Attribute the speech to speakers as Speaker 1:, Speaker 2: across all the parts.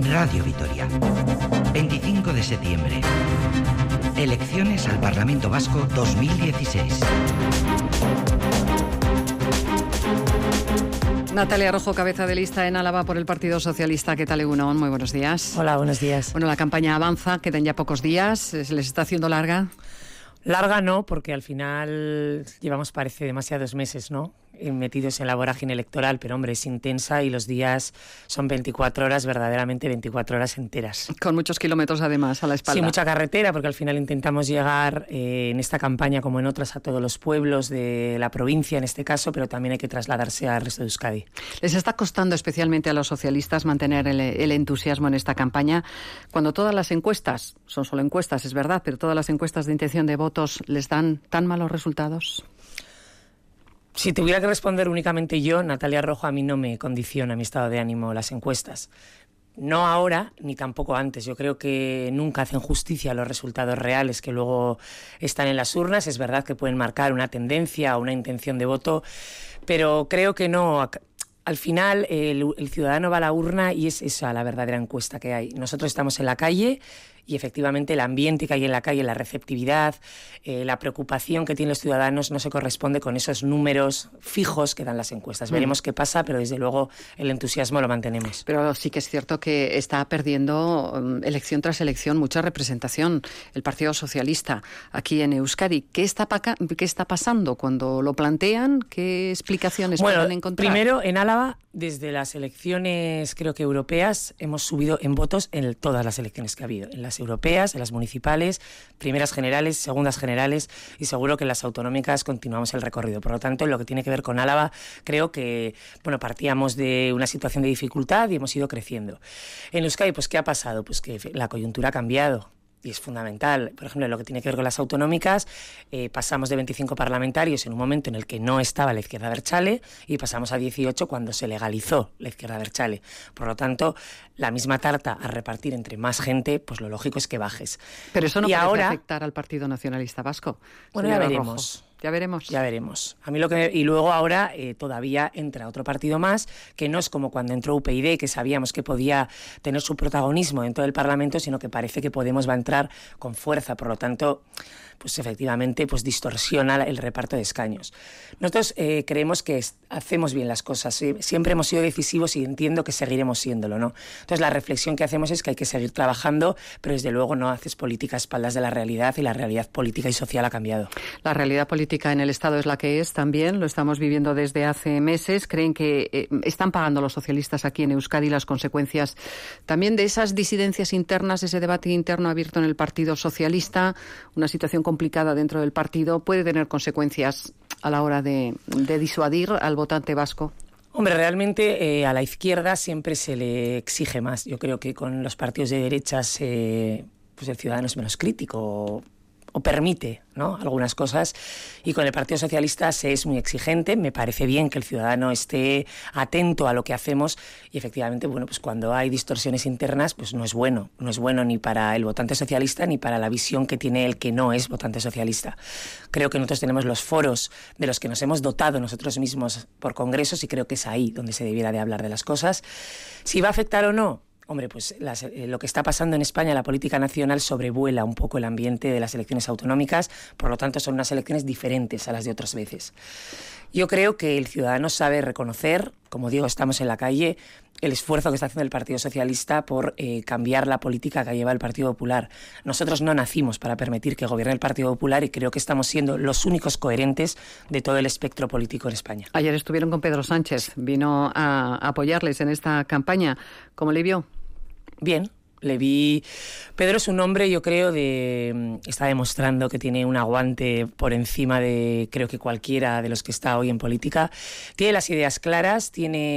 Speaker 1: Radio Vitoria. 25 de septiembre. Elecciones al Parlamento Vasco 2016.
Speaker 2: Natalia Rojo, cabeza de lista en Álava por el Partido Socialista. ¿Qué tal, Egunon? Muy buenos días.
Speaker 3: Hola, buenos días.
Speaker 2: Bueno, la campaña avanza, quedan ya pocos días. ¿Se les está haciendo larga?
Speaker 3: Larga no, porque al final llevamos, parece, demasiados meses, ¿no?, metidos en la vorágine electoral, pero hombre, es intensa y los días son 24 horas, verdaderamente 24 horas enteras.
Speaker 2: Con muchos kilómetros además a la espalda.
Speaker 3: Sí, mucha carretera, porque al final intentamos llegar en esta campaña, como en otras, a todos los pueblos de la provincia en este caso, pero también hay que trasladarse al resto de Euskadi.
Speaker 2: ¿Les está costando especialmente a los socialistas mantener el entusiasmo en esta campaña cuando todas las encuestas, son solo encuestas, es verdad, pero todas las encuestas de intención de votos les dan tan malos resultados?
Speaker 3: Si tuviera que responder únicamente yo, Natalia Rojo, a mí no me condiciona mi estado de ánimo las encuestas. No ahora, ni tampoco antes. Yo creo que nunca hacen justicia a los resultados reales que luego están en las urnas. Es verdad que pueden marcar una tendencia o una intención de voto, pero creo que no. Al final, el ciudadano va a la urna y es esa la verdadera encuesta que hay. Nosotros estamos en la calle y efectivamente el ambiente que hay en la calle, la receptividad, la preocupación que tienen los ciudadanos no se corresponde con esos números fijos que dan las encuestas. Veremos qué pasa, pero desde luego el entusiasmo lo mantenemos.
Speaker 2: Pero sí que es cierto que está perdiendo elección tras elección mucha representación el Partido Socialista aquí en Euskadi. ¿Qué está pasando cuando lo plantean? ¿Qué explicaciones pueden encontrar?
Speaker 3: Primero, en Álava, desde las elecciones, creo que europeas, hemos subido en votos en todas las elecciones que ha habido. En las europeas, en las municipales, primeras generales, segundas generales y seguro que en las autonómicas continuamos el recorrido. Por lo tanto, en lo que tiene que ver con Álava, creo que partíamos de una situación de dificultad y hemos ido creciendo. En Euskadi, pues ¿qué ha pasado? Pues que la coyuntura ha cambiado. Y es fundamental. Por ejemplo, en lo que tiene que ver con las autonómicas, pasamos de 25 parlamentarios en un momento en el que no estaba la izquierda abertzale y pasamos a 18 cuando se legalizó la izquierda abertzale. Por lo tanto, la misma tarta a repartir entre más gente, pues lo lógico es que bajes.
Speaker 2: Pero eso no parece afectar al Partido Nacionalista Vasco.
Speaker 3: Bueno, ya veremos.
Speaker 2: Rojo. Ya veremos.
Speaker 3: Ya veremos. A mí y luego ahora todavía entra otro partido más, que no es como cuando entró UPyD, que sabíamos que podía tener su protagonismo dentro del Parlamento, sino que parece que Podemos va a entrar con fuerza. Por lo tanto, pues efectivamente pues distorsiona el reparto de escaños. Nosotros creemos que hacemos bien las cosas. Siempre hemos sido decisivos y entiendo que seguiremos siéndolo, ¿no? Entonces la reflexión que hacemos es que hay que seguir trabajando, pero desde luego no haces política a espaldas de la realidad y la realidad política y social ha cambiado.
Speaker 2: La realidad política en el Estado es la que es también, lo estamos viviendo desde hace meses. ¿Creen que están pagando los socialistas aquí en Euskadi las consecuencias también de esas disidencias internas, ese debate interno abierto en el Partido Socialista? Una situación complicada dentro del partido puede tener consecuencias a la hora de disuadir al votante vasco.
Speaker 3: Hombre, realmente a la izquierda siempre se le exige más. Yo creo que con los partidos de derechas pues el ciudadano es menos crítico o permite, ¿no?, algunas cosas, y con el Partido Socialista se es muy exigente. Me parece bien que el ciudadano esté atento a lo que hacemos y efectivamente, pues cuando hay distorsiones internas, pues no es bueno ni para el votante socialista ni para la visión que tiene el que no es votante socialista. Creo que nosotros tenemos los foros de los que nos hemos dotado nosotros mismos por congresos y creo que es ahí donde se debiera de hablar de las cosas. Si va a afectar o no, hombre, pues lo que está pasando en España, la política nacional sobrevuela un poco el ambiente de las elecciones autonómicas, por lo tanto son unas elecciones diferentes a las de otras veces. Yo creo que el ciudadano sabe reconocer, como digo, estamos en la calle, el esfuerzo que está haciendo el Partido Socialista por cambiar la política que lleva el Partido Popular. Nosotros no nacimos para permitir que gobierne el Partido Popular y creo que estamos siendo los únicos coherentes de todo el espectro político en España.
Speaker 2: Ayer estuvieron con Pedro Sánchez, vino a apoyarles en esta campaña. ¿Cómo le vio?
Speaker 3: Bien. Le vi. Pedro es un hombre, yo creo, está demostrando que tiene un aguante por encima de, creo que cualquiera de los que está hoy en política. Tiene las ideas claras,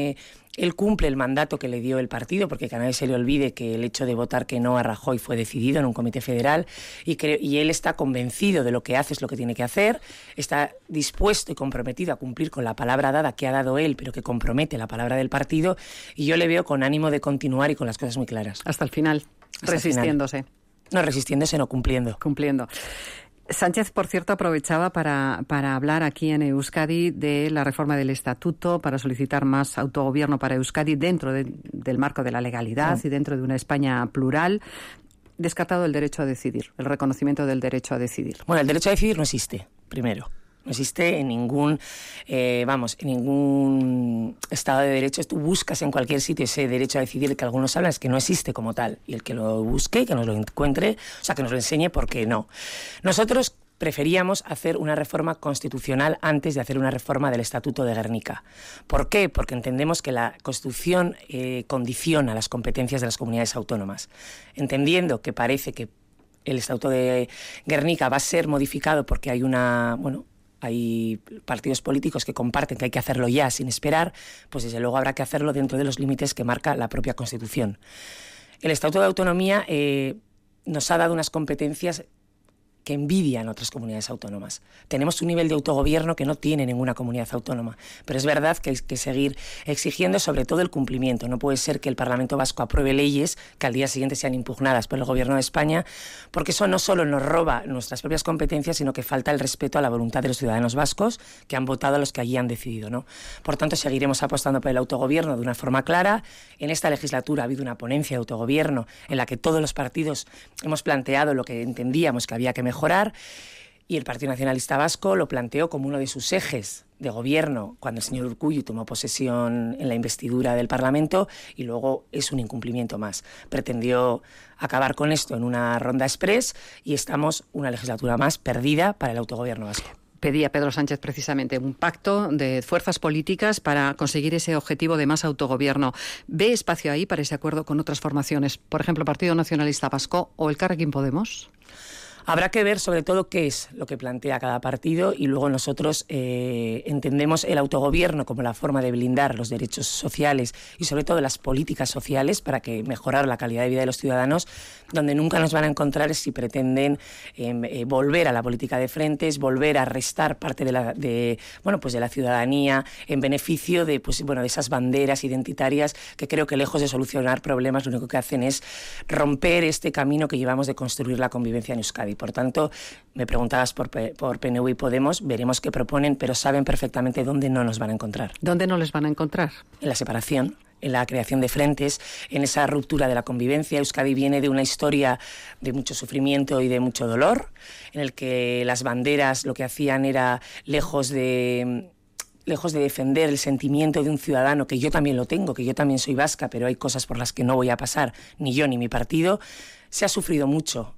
Speaker 3: él cumple el mandato que le dio el partido, porque que a nadie se le olvide que el hecho de votar que no a Rajoy fue decidido en un comité federal y él está convencido de lo que hace es lo que tiene que hacer, está dispuesto y comprometido a cumplir con la palabra dada que ha dado él, pero que compromete la palabra del partido, y yo le veo con ánimo de continuar y con las cosas muy claras.
Speaker 2: Hasta el final, resistiéndose.
Speaker 3: No resistiéndose, no cumpliendo.
Speaker 2: Cumpliendo. Sánchez, por cierto, aprovechaba para hablar aquí en Euskadi de la reforma del Estatuto, para solicitar más autogobierno para Euskadi dentro del marco de la legalidad y dentro de una España plural. Descartado el derecho a decidir, el reconocimiento del derecho a decidir.
Speaker 3: Bueno, el derecho a decidir no existe, primero. No existe en ningún, en ningún Estado de Derecho. Tú buscas en cualquier sitio ese derecho a decidir que algunos hablan, es que no existe como tal. Y el que lo busque, que nos lo encuentre, o sea, que nos lo enseñe, porque no. Nosotros preferíamos hacer una reforma constitucional antes de hacer una reforma del Estatuto de Gernika. ¿Por qué? Porque entendemos que la Constitución condiciona las competencias de las comunidades autónomas. Entendiendo que parece que el Estatuto de Gernika va a ser modificado porque hay partidos políticos que comparten que hay que hacerlo ya sin esperar, pues desde luego habrá que hacerlo dentro de los límites que marca la propia Constitución. El Estatuto de Autonomía nos ha dado unas competencias que envidian otras comunidades autónomas. Tenemos un nivel de autogobierno que no tiene ninguna comunidad autónoma, pero es verdad que hay que seguir exigiendo sobre todo el cumplimiento. No puede ser que el Parlamento Vasco apruebe leyes que al día siguiente sean impugnadas por el Gobierno de España, porque eso no solo nos roba nuestras propias competencias, sino que falta el respeto a la voluntad de los ciudadanos vascos que han votado a los que allí han decidido, ¿no? Por tanto, seguiremos apostando por el autogobierno de una forma clara. En esta legislatura ha habido una ponencia de autogobierno en la que todos los partidos hemos planteado lo que entendíamos que había que mejorar, y el Partido Nacionalista Vasco lo planteó como uno de sus ejes de gobierno cuando el señor Urkullu tomó posesión en la investidura del Parlamento, y luego es un incumplimiento más. Pretendió acabar con esto en una ronda express y estamos una legislatura más perdida para el autogobierno vasco.
Speaker 2: Pedía Pedro Sánchez precisamente un pacto de fuerzas políticas para conseguir ese objetivo de más autogobierno. ¿Ve espacio ahí para ese acuerdo con otras formaciones? Por ejemplo, Partido Nacionalista Vasco o Elkarrekin Podemos.
Speaker 3: Habrá que ver sobre todo qué es lo que plantea cada partido, y luego nosotros entendemos el autogobierno como la forma de blindar los derechos sociales y sobre todo las políticas sociales para que mejorar la calidad de vida de los ciudadanos. Donde nunca nos van a encontrar es si pretenden volver a la política de frentes, volver a restar parte de la ciudadanía en beneficio de esas banderas identitarias que creo que, lejos de solucionar problemas, lo único que hacen es romper este camino que llevamos de construir la convivencia en Euskadi. Por tanto, me preguntabas por PNV y Podemos, veremos qué proponen, pero saben perfectamente dónde no nos van a encontrar.
Speaker 2: ¿Dónde no les van a encontrar?
Speaker 3: En la separación, en la creación de frentes, en esa ruptura de la convivencia. Euskadi viene de una historia de mucho sufrimiento y de mucho dolor, en el que las banderas lo que hacían era, lejos de defender el sentimiento de un ciudadano, que yo también lo tengo, que yo también soy vasca, pero hay cosas por las que no voy a pasar, ni yo ni mi partido, se ha sufrido mucho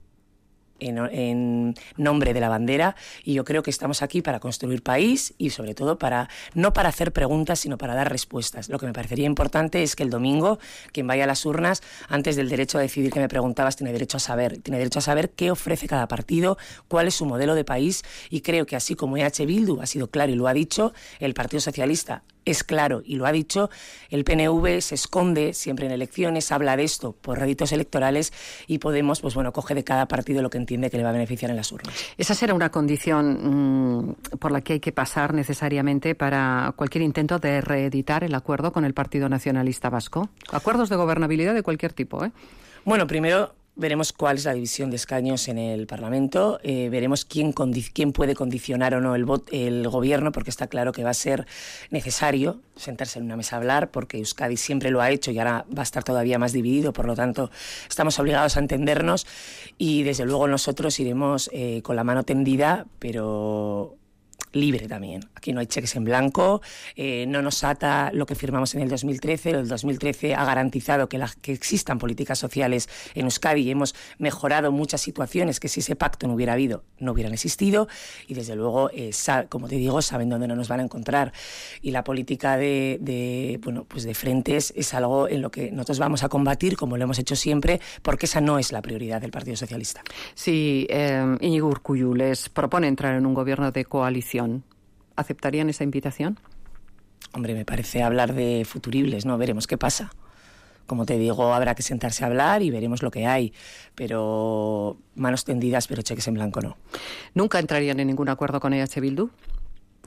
Speaker 3: en nombre de la bandera, y yo creo que estamos aquí para construir país y sobre todo no para hacer preguntas, sino para dar respuestas. Lo que me parecería importante es que el domingo quien vaya a las urnas, antes del derecho a decidir que me preguntabas, tiene derecho a saber qué ofrece cada partido, cuál es su modelo de país, y creo que así como EH Bildu ha sido claro y lo ha dicho, el Partido Socialista es claro y lo ha dicho, el PNV se esconde siempre en elecciones, habla de esto por réditos electorales, y Podemos coge de cada partido lo que entiende que le va a beneficiar en las urnas.
Speaker 2: Esa será una condición por la que hay que pasar necesariamente para cualquier intento de reeditar el acuerdo con el Partido Nacionalista Vasco. Acuerdos de gobernabilidad de cualquier tipo, ¿eh?
Speaker 3: Bueno, primero veremos cuál es la división de escaños en el Parlamento, veremos quién puede condicionar o no el gobierno, porque está claro que va a ser necesario sentarse en una mesa a hablar, porque Euskadi siempre lo ha hecho y ahora va a estar todavía más dividido, por lo tanto estamos obligados a entendernos, y desde luego nosotros iremos con la mano tendida, pero libre también. Aquí no hay cheques en blanco, no nos ata lo que firmamos en el 2013. El 2013 ha garantizado que existan políticas sociales en Euskadi, y hemos mejorado muchas situaciones que, si ese pacto no hubiera habido, no hubieran existido, y desde luego, como te digo, saben dónde no nos van a encontrar, y la política de frentes es algo en lo que nosotros vamos a combatir, como lo hemos hecho siempre, porque esa no es la prioridad del Partido Socialista.
Speaker 2: Si Iñigo Urkullu les propone entrar en un gobierno de coalición, ¿aceptarían esa invitación?
Speaker 3: Hombre, me parece hablar de futuribles, ¿no? Veremos qué pasa. Como te digo, habrá que sentarse a hablar y veremos lo que hay, pero manos tendidas, pero cheques en blanco no.
Speaker 2: ¿Nunca entrarían en ningún acuerdo con EH Bildu?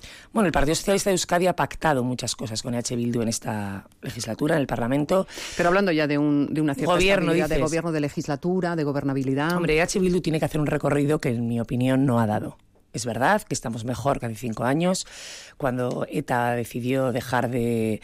Speaker 3: Bueno, el Partido Socialista de Euskadi ha pactado muchas cosas con EH Bildu en esta legislatura, en el Parlamento.
Speaker 2: Pero hablando ya de una cierta estabilidad de gobierno, de legislatura, de gobernabilidad.
Speaker 3: Hombre, EH Bildu tiene que hacer un recorrido que, en mi opinión, no ha dado. Es verdad que estamos mejor que hace 5 años, cuando ETA decidió dejar de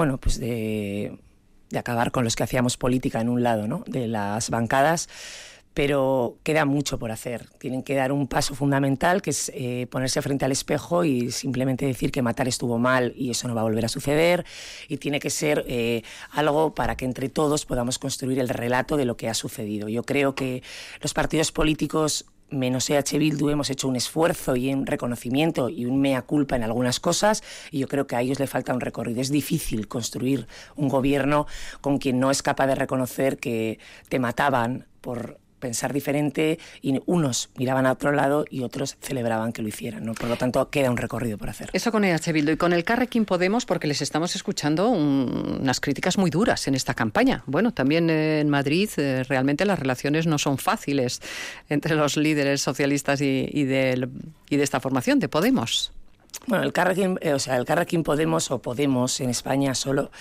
Speaker 3: acabar con los que hacíamos política en un lado, ¿no?, de las bancadas, pero queda mucho por hacer. Tienen que dar un paso fundamental, que es ponerse frente al espejo y simplemente decir que matar estuvo mal y eso no va a volver a suceder, y tiene que ser algo para que entre todos podamos construir el relato de lo que ha sucedido. Yo creo que los partidos políticos, menos EH Bildu, hemos hecho un esfuerzo y un reconocimiento y un mea culpa en algunas cosas, y yo creo que a ellos le falta un recorrido. Es difícil construir un gobierno con quien no es capaz de reconocer que te mataban por pensar diferente, y unos miraban a otro lado y otros celebraban que lo hicieran, ¿no? Por lo tanto, queda un recorrido por hacer.
Speaker 2: Eso con EH Bildu. Y con el Carrequín Podemos, porque les estamos escuchando unas críticas muy duras en esta campaña. Bueno, también en Madrid realmente las relaciones no son fáciles entre los líderes socialistas y de esta formación, de Podemos.
Speaker 3: Bueno, el Carrequín Podemos, o Podemos en España solo,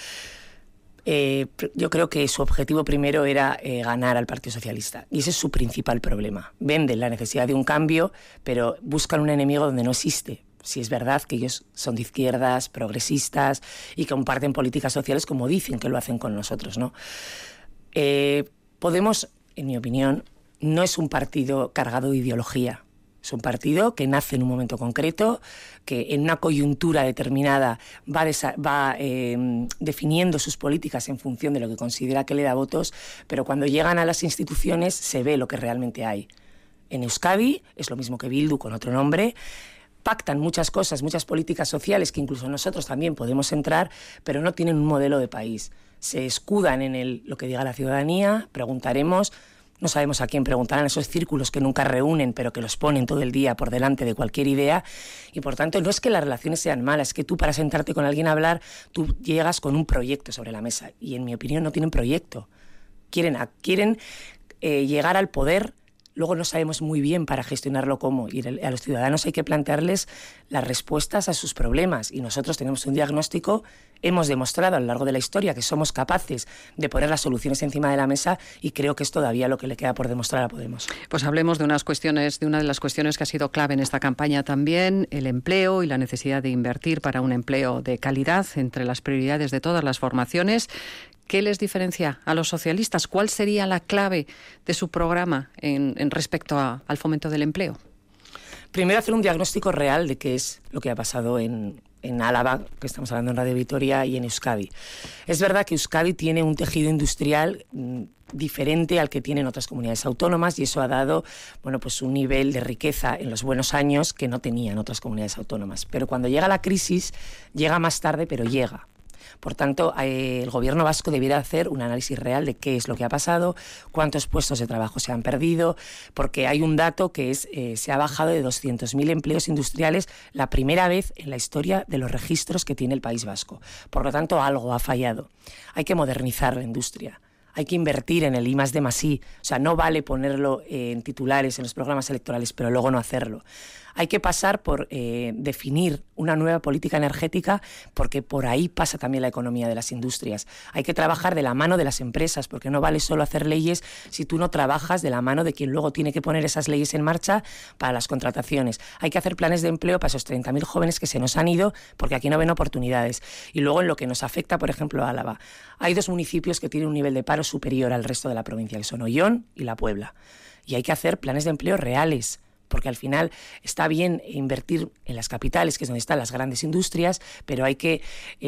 Speaker 3: yo creo que su objetivo primero era ganar al Partido Socialista, y ese es su principal problema. Venden la necesidad de un cambio, pero buscan un enemigo donde no existe. Si es verdad que ellos son de izquierdas, progresistas, y comparten políticas sociales como dicen que lo hacen con nosotros, ¿no? Podemos, en mi opinión, no es un partido cargado de ideología. Es un partido que nace en un momento concreto, que en una coyuntura determinada va definiendo sus políticas en función de lo que considera que le da votos, pero cuando llegan a las instituciones se ve lo que realmente hay. En Euskadi es lo mismo que Bildu con otro nombre. Pactan muchas cosas, muchas políticas sociales que incluso nosotros también podemos entrar, pero no tienen un modelo de país. Se escudan en lo que diga la ciudadanía, preguntaremos. No sabemos a quién preguntarán, esos círculos que nunca reúnen, pero que los ponen todo el día por delante de cualquier idea. Y por tanto, no es que las relaciones sean malas, es que tú, para sentarte con alguien a hablar, tú llegas con un proyecto sobre la mesa. Y en mi opinión no tienen proyecto. Quieren llegar al poder. Luego no sabemos muy bien para gestionarlo cómo. Y a los ciudadanos hay que plantearles las respuestas a sus problemas. Y nosotros tenemos un diagnóstico. Hemos demostrado a lo largo de la historia que somos capaces de poner las soluciones encima de la mesa, y creo que es todavía lo que le queda por demostrar a Podemos.
Speaker 2: Pues hablemos de una de las cuestiones que ha sido clave en esta campaña también, el empleo y la necesidad de invertir para un empleo de calidad, entre las prioridades de todas las formaciones. ¿Qué les diferencia a los socialistas? ¿Cuál sería la clave de su programa en respecto al fomento del empleo?
Speaker 3: Primero, hacer un diagnóstico real de qué es lo que ha pasado en Álava, que estamos hablando en Radio Vitoria, y en Euskadi. Es verdad que Euskadi tiene un tejido industrial diferente al que tienen otras comunidades autónomas, y eso ha dado, pues un nivel de riqueza en los buenos años que no tenían otras comunidades autónomas. Pero cuando llega la crisis, llega más tarde, pero llega. Por tanto, el gobierno vasco debiera hacer un análisis real de qué es lo que ha pasado, cuántos puestos de trabajo se han perdido, porque hay un dato que se ha bajado de 200.000 empleos industriales, la primera vez en la historia de los registros que tiene el País Vasco. Por lo tanto, algo ha fallado. Hay que modernizar la industria. Hay que invertir en el I+D+I. O sea, no vale ponerlo en titulares en los programas electorales, pero luego no hacerlo. Hay que pasar por definir una nueva política energética, porque por ahí pasa también la economía de las industrias. Hay que trabajar de la mano de las empresas, porque no vale solo hacer leyes si tú no trabajas de la mano de quien luego tiene que poner esas leyes en marcha para las contrataciones. Hay que hacer planes de empleo para esos 30.000 jóvenes que se nos han ido porque aquí no ven oportunidades. Y luego, en lo que nos afecta, por ejemplo, a Álava, hay 2 municipios que tienen un nivel de paro superior al resto de la provincia, que son Ollón y La Puebla. Y hay que hacer planes de empleo reales, porque al final está bien invertir en las capitales, que es donde están las grandes industrias, pero hay que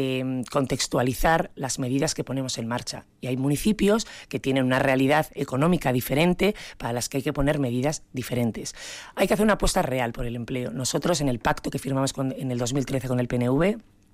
Speaker 3: contextualizar las medidas que ponemos en marcha. Y hay municipios que tienen una realidad económica diferente, para las que hay que poner medidas diferentes. Hay que hacer una apuesta real por el empleo. Nosotros, en el pacto que firmamos en el 2013 con el PNV,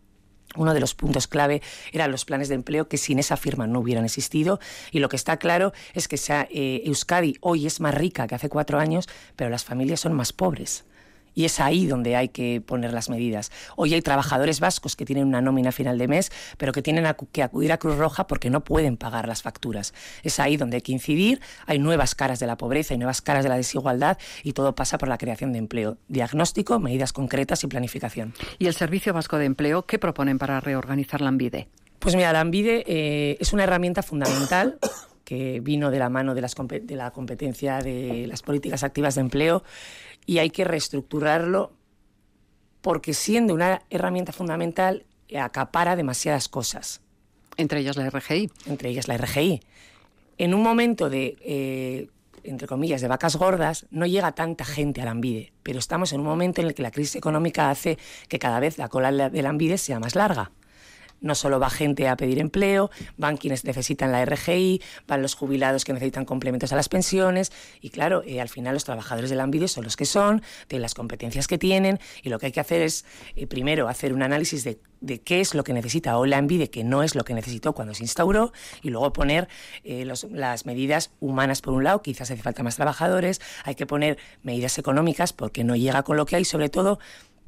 Speaker 3: uno de los puntos clave eran los planes de empleo, que sin esa firma no hubieran existido, y lo que está claro es que Euskadi hoy es más rica que hace 4 años, pero las familias son más pobres. Y es ahí donde hay que poner las medidas. Hoy hay trabajadores vascos que tienen una nómina a final de mes, pero que tienen que acudir a Cruz Roja porque no pueden pagar las facturas. Es ahí donde hay que incidir. Hay nuevas caras de la pobreza, hay nuevas caras de la desigualdad y todo pasa por la creación de empleo. Diagnóstico, medidas concretas y planificación.
Speaker 2: ¿Y el Servicio Vasco de Empleo qué proponen para reorganizar Lanbide?
Speaker 3: Pues mira, Lanbide es una herramienta fundamental que vino de la mano de la competencia de las políticas activas de empleo, y hay que reestructurarlo porque, siendo una herramienta fundamental, acapara demasiadas cosas.
Speaker 2: Entre ellas la RGI.
Speaker 3: Entre ellas la RGI. En un momento de, entre comillas, de vacas gordas, no llega tanta gente a Lanbide, pero estamos en un momento en el que la crisis económica hace que cada vez la cola de Lanbide sea más larga. No solo va gente a pedir empleo, van quienes necesitan la RGI, van los jubilados que necesitan complementos a las pensiones, y claro, al final los trabajadores de Lanbide son los que son, de las competencias que tienen, y lo que hay que hacer es, primero, hacer un análisis de qué es lo que necesita hoy Lanbide, que no es lo que necesitó cuando se instauró, y luego poner las medidas humanas por un lado. Quizás hace falta más trabajadores, hay que poner medidas económicas porque no llega con lo que hay, sobre todo.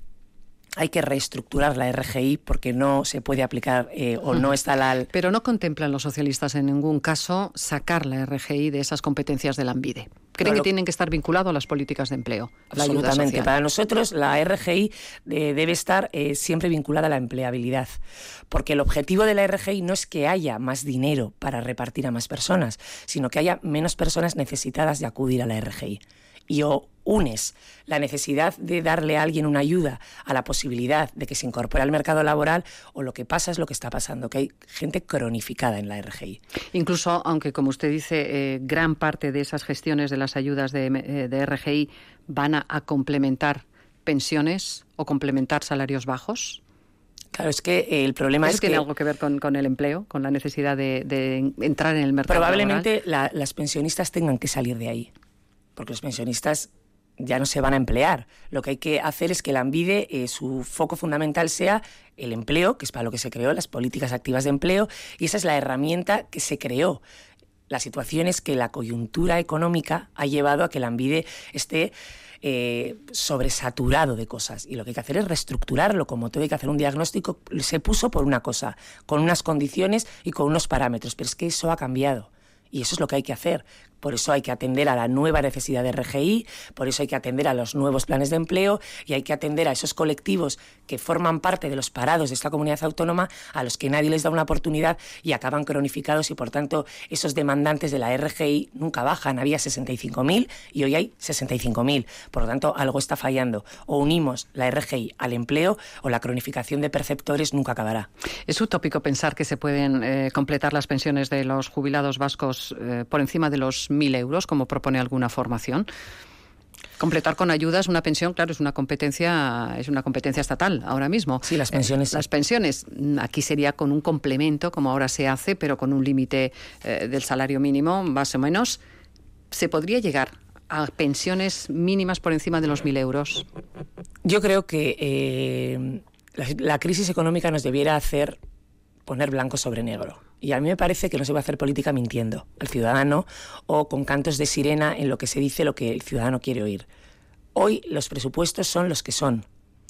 Speaker 3: Hay que reestructurar la RGI porque no se puede aplicar o no está la...
Speaker 2: Pero no contemplan los socialistas en ningún caso sacar la RGI de esas competencias de Lanbide. ¿Creen que tienen que estar vinculados a las políticas de empleo?
Speaker 3: Absolutamente. Para nosotros la RGI debe estar siempre vinculada a la empleabilidad, porque el objetivo de la RGI no es que haya más dinero para repartir a más personas, sino que haya menos personas necesitadas de acudir a la RGI. Y o unes la necesidad de darle a alguien una ayuda a la posibilidad de que se incorpore al mercado laboral, o lo que pasa es lo que está pasando, que hay gente cronificada en la RGI.
Speaker 2: Incluso, aunque como usted dice, gran parte de esas gestiones de las ayudas de RGI van a complementar pensiones o complementar salarios bajos.
Speaker 3: Claro, es que el problema es que...
Speaker 2: ¿Tiene algo que ver con el empleo, con la necesidad de entrar en el mercado
Speaker 3: probablemente
Speaker 2: laboral?
Speaker 3: Las pensionistas tengan que salir de ahí, porque los pensionistas ya no se van a emplear. Lo que hay que hacer es que Lanbide, su foco fundamental sea el empleo, que es para lo que se creó, las políticas activas de empleo, y esa es la herramienta que se creó. La situación es que la coyuntura económica ha llevado a que Lanbide esté sobresaturado de cosas, y lo que hay que hacer es reestructurarlo. Como todo, hay que hacer un diagnóstico. Se puso por una cosa, con unas condiciones y con unos parámetros, pero es que eso ha cambiado. Y eso es lo que hay que hacer. Por eso hay que atender a la nueva necesidad de RGI, por eso hay que atender a los nuevos planes de empleo, y hay que atender a esos colectivos que forman parte de los parados de esta comunidad autónoma, a los que nadie les da una oportunidad y acaban cronificados, y por tanto esos demandantes de la RGI nunca bajan. Había 65.000 y hoy hay 65.000. Por lo tanto, algo está fallando. O unimos la RGI al empleo, o la cronificación de perceptores nunca acabará.
Speaker 2: Es utópico pensar que se pueden completar las pensiones de los jubilados vascos por encima de los 1.000 euros, como propone alguna formación. Completar con ayudas una pensión, claro, es una competencia estatal ahora mismo.
Speaker 3: Sí, las pensiones.
Speaker 2: Las pensiones, aquí sería con un complemento, como ahora se hace, pero con un límite del salario mínimo, más o menos. ¿Se podría llegar a pensiones mínimas por encima de los 1.000 euros?
Speaker 3: Yo creo que la crisis económica nos debiera hacer poner blanco sobre negro. Y a mí me parece que no se va a hacer política mintiendo al ciudadano o con cantos de sirena en lo que se dice lo que el ciudadano quiere oír. Hoy los presupuestos son los que son.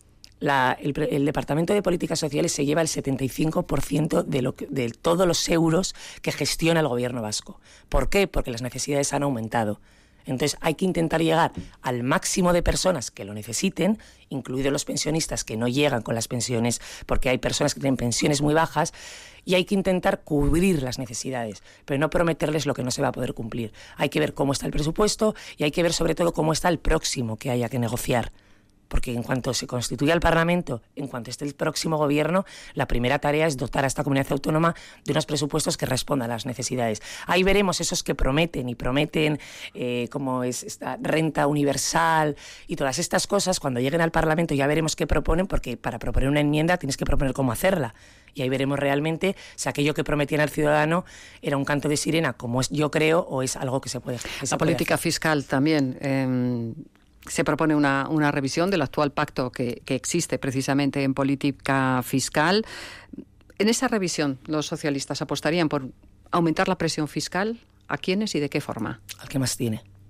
Speaker 3: El Departamento de Políticas Sociales se lleva el 75% de todos los euros que gestiona el gobierno vasco. ¿Por qué? Porque las necesidades han aumentado. Entonces hay que intentar llegar al máximo de personas que lo necesiten, incluidos los pensionistas que no llegan con las pensiones, porque hay personas que tienen pensiones muy bajas, y hay que intentar cubrir las necesidades, pero no prometerles lo que no se va a poder cumplir. Hay que ver cómo está el presupuesto, y hay que ver sobre todo cómo está el próximo que haya que negociar. Porque en cuanto se constituya el Parlamento, en cuanto esté el próximo gobierno, la primera tarea es dotar a esta comunidad autónoma de unos presupuestos que respondan a las necesidades. Ahí veremos esos que prometen como es esta renta universal y todas estas cosas. Cuando lleguen al Parlamento ya veremos qué proponen, porque para proponer una enmienda tienes que proponer cómo hacerla. Y ahí veremos realmente si aquello que prometían al ciudadano era un canto de sirena, como es, yo creo, o es algo que se puede hacer.
Speaker 2: La política fiscal también. Se propone una revisión del actual pacto que existe precisamente en política fiscal. En esa revisión, los socialistas apostarían por aumentar la presión fiscal. ¿A quiénes y de qué forma?
Speaker 3: Al que más tiene.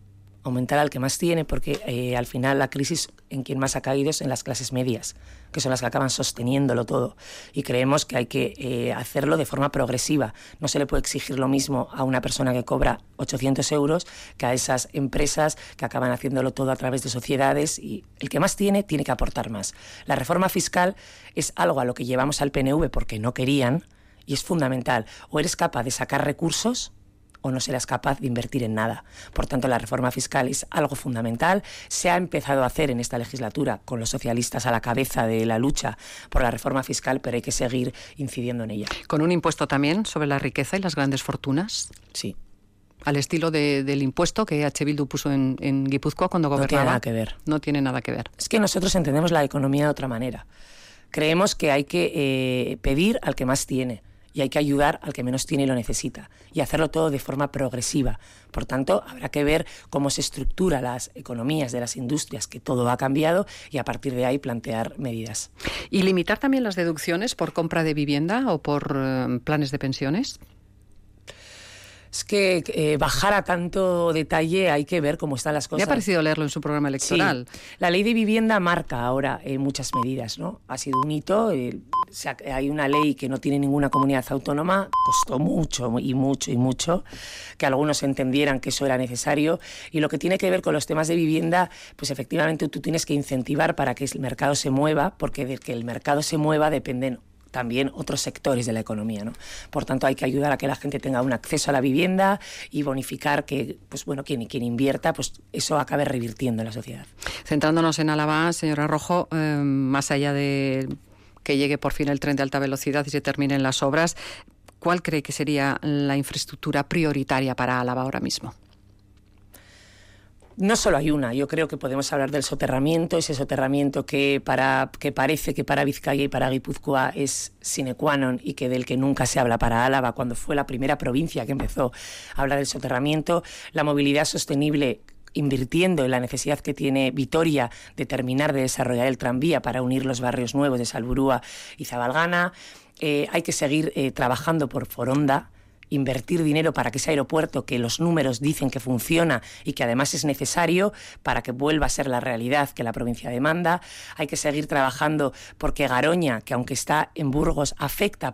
Speaker 3: aumentar al que más tiene, porque al final la crisis en quien más ha caído es en las clases medias, que son las que acaban sosteniéndolo todo. Y creemos que hay que hacerlo de forma progresiva. No se le puede exigir lo mismo a una persona que cobra 800 euros que a esas empresas que acaban haciéndolo todo a través de sociedades, y el que más tiene que aportar más. La reforma fiscal es algo a lo que llevamos al PNV porque no querían, y es fundamental. O eres capaz de sacar recursos o no serás capaz de invertir en nada. Por tanto, la reforma fiscal es algo fundamental. Se ha empezado a hacer en esta legislatura con los socialistas a la cabeza de la lucha por la reforma fiscal, pero hay que seguir incidiendo en ella.
Speaker 2: ¿Con un impuesto también sobre la riqueza y las grandes fortunas?
Speaker 3: Sí.
Speaker 2: Al estilo del impuesto que EH Bildu puso en Guipúzcoa cuando gobernaba.
Speaker 3: No tiene nada que ver.
Speaker 2: No tiene nada que ver.
Speaker 3: Es que nosotros entendemos la economía de otra manera. Creemos que hay que pedir al que más tiene, y hay que ayudar al que menos tiene y lo necesita, y hacerlo todo de forma progresiva. Por tanto, habrá que ver cómo se estructuran las economías de las industrias, que todo ha cambiado, y a partir de ahí plantear medidas.
Speaker 2: ¿Y limitar también las deducciones por compra de vivienda o por planes de pensiones?
Speaker 3: Es que bajar a tanto detalle hay que ver cómo están las cosas.
Speaker 2: Me ha parecido leerlo en su programa electoral.
Speaker 3: Sí. La ley de vivienda marca ahora muchas medidas, ¿no? Ha sido un hito. Hay una ley que no tiene ninguna comunidad autónoma. Costó mucho, que algunos entendieran que eso era necesario. Y lo que tiene que ver con los temas de vivienda, pues efectivamente tú tienes que incentivar para que el mercado se mueva, porque de que el mercado se mueva dependen también otros sectores de la economía, ¿no? Por tanto, hay que ayudar a que la gente tenga un acceso a la vivienda y bonificar que, pues bueno, quien invierta, pues eso acabe revirtiendo en la sociedad.
Speaker 2: Centrándonos en Álava, señora Rojo, más allá de que llegue por fin el tren de alta velocidad y se terminen las obras, ¿cuál cree que sería la infraestructura prioritaria para Álava ahora mismo?
Speaker 3: No solo hay una, yo creo que podemos hablar del soterramiento, ese soterramiento que parece que para Vizcaya y para Guipúzcoa es sine qua non y que del que nunca se habla para Álava, cuando fue la primera provincia que empezó a hablar del soterramiento, la movilidad sostenible, invirtiendo en la necesidad que tiene Vitoria de terminar de desarrollar el tranvía para unir los barrios nuevos de Salburúa y Zabalgana. Hay que seguir trabajando por Foronda, invertir dinero para que ese aeropuerto, que los números dicen que funciona y que además es necesario para que vuelva a ser la realidad que la provincia demanda. Hay que seguir trabajando porque Garoña, que aunque está en Burgos, afecta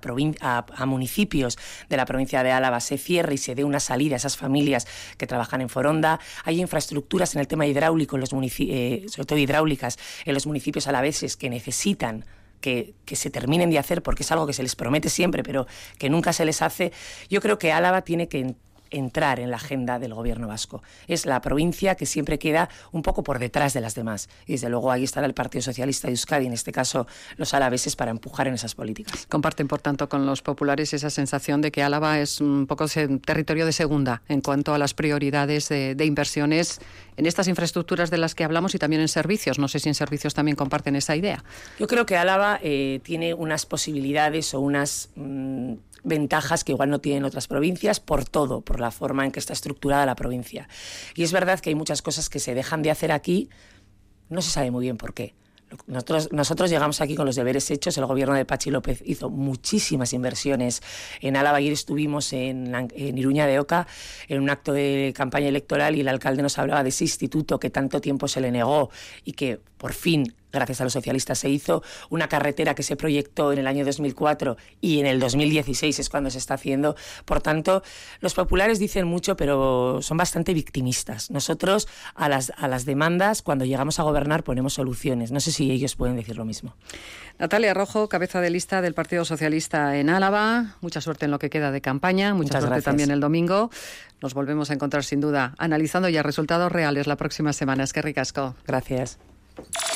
Speaker 3: a municipios de la provincia de Álava, se cierre y se dé una salida a esas familias que trabajan en Foronda. Hay infraestructuras en el tema hidráulico, sobre todo hidráulicas, en los municipios alaveses que necesitan que se terminen de hacer, porque es algo que se les promete siempre, pero que nunca se les hace. Yo creo que Álava tiene que entrar en la agenda del gobierno vasco. Es la provincia que siempre queda un poco por detrás de las demás. Y desde luego ahí estará el Partido Socialista de Euskadi, en este caso los alaveses, para empujar en esas políticas.
Speaker 2: Comparten, por tanto, con los populares esa sensación de que Álava es un poco territorio de segunda en cuanto a las prioridades de inversiones en estas infraestructuras de las que hablamos y también en servicios. No sé si en servicios también comparten esa idea.
Speaker 3: Yo creo que Álava tiene unas posibilidades o unas ventajas que igual no tienen otras provincias, por la forma en que está estructurada la provincia. Y es verdad que hay muchas cosas que se dejan de hacer aquí, no se sabe muy bien por qué. Nosotros llegamos aquí con los deberes hechos. El gobierno de Patxi López hizo muchísimas inversiones en Álava. Ayer estuvimos en Iruña de Oca en un acto de campaña electoral y el alcalde nos hablaba de ese instituto que tanto tiempo se le negó y que por fin, gracias a los socialistas, se hizo. Una carretera que se proyectó en el año 2004 y en el 2016 es cuando se está haciendo. Por tanto, los populares dicen mucho, pero son bastante victimistas. Nosotros a las demandas, cuando llegamos a gobernar, ponemos soluciones. No sé si ellos pueden decir lo mismo.
Speaker 2: Natalia Rojo, cabeza de lista del Partido Socialista en Álava. Mucha suerte en lo que queda de campaña. Mucha suerte también el domingo. Nos volvemos a encontrar sin duda analizando ya resultados reales la próxima semana. Eskerrik asko.
Speaker 3: Gracias.